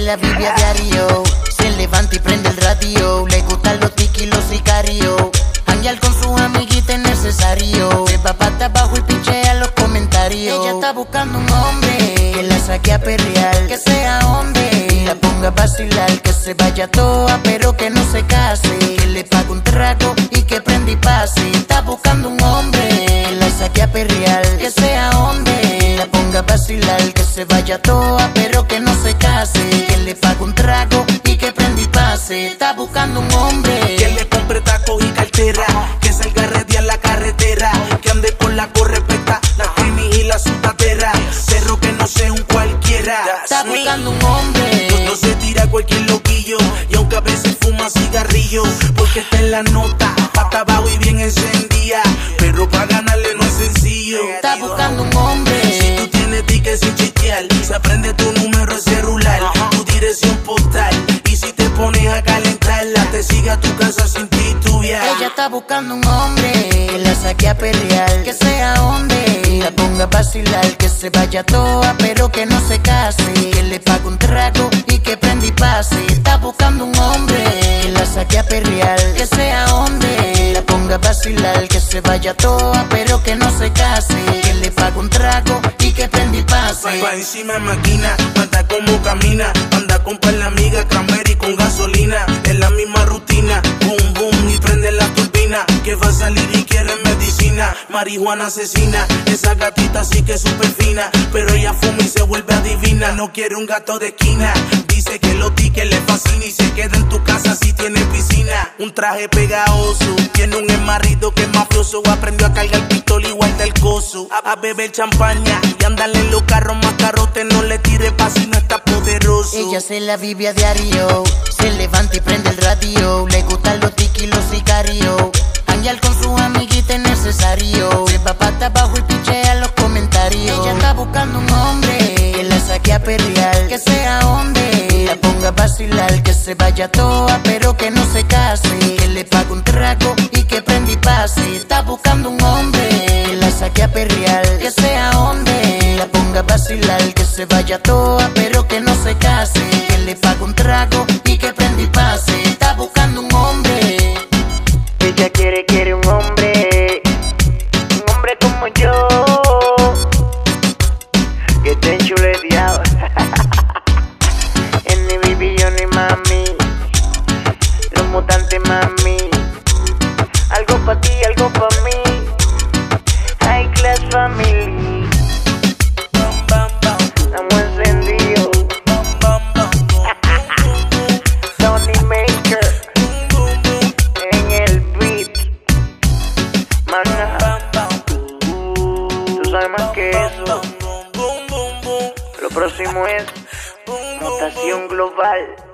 la vive a diario. Se levanta y prende el radio. Le gustan los tiquis y los sicarios. Janguear con sus amiguitas es necesario. Se va pata abajo y pinchea los comentarios. Ella está buscando un hombre que la saque a perrear, que sea hombre y la ponga a vacilar, que se vaya toa pero que no se case, que le pague un trago y que prenda y pase. Está buscando un hombre que la saque a perrear, que sea hombre, la ponga a vacilar, que se vaya toa pero que no se case, que le pague un trago y que prenda y pase. Está buscando un hombre que le compre tacos y cartera, que salga a redear la carretera, que ande con la correpeta, la tenis y la sudadera, cerro que no sea un cualquiera. Está buscando un hombre no se tira cualquier loquillo, y aunque a veces fuma cigarrillo, porque está en la nota, pata abajo y bien encendida, pero para ganarle no es sencillo. Está buscando un hombre. Si tú tienes tickets sin chichear, se aprende tu número de celular, tu dirección postal, y si te pones a calentarla, te sigue a tu casa sin titubear. Ella está buscando un hombre que la saque a perrear, que sea hombre y la ponga a vacilar, que se vaya toa pero que no se case, que le pague un trago y que prenda y pase. Está buscando un hombre que la saque a perrear, que sea hombre, la ponga a vacilar, que se vaya toa pero que no se case, que le pague un trago y que prenda y pase. Pa' encima de máquina, anda como camina, anda con par la amiga, cranberry con gasolina, es la misma rutina, boom boom y prende la turbina, que va a salir y quiere medicina, marihuana asesina, esa gatita sí que es súper fina, pero ella fuma y se vuelve adivina, no quiere un gato de esquina, dice que los tickets le fascina y se queda en tu casa si tiene piscina, un traje pegajoso, tiene un emarrido que es mafioso, aprendió a cargar pistola igual del coso, a beber champaña y andarle en los carros más carotes, no le tire pa' si no está poderoso. Ella se la vive a diario, se levanta y prende el radio, le gustan los tiquis y los sicarios, janguear con sus amiguitas es necesario, se va pata abajo y pinchea los comentarios. Ella está buscando un hombre que la saque a perrear, que sea hombre, la ponga a vacilar, que se vaya toa pero que no se case, que le pague un trago y que prenda y pase. Está buscando un hombre que la saque a perrear, que sea hombre, la ponga a vacilar, que se vaya toa pero que no se case, que le pague un trago y que prenda y pase. Está buscando un hombre. Ella quiere un hombre como yo, que te enchuleteado. En mi baby yo ni mami, los mutantes mami, algo pa' ti, algo pa' mí, High Class Family, estamos encendidos, Tony Maker, en el beat, maná, tú sabes más que eso, lo próximo es Mutación Global.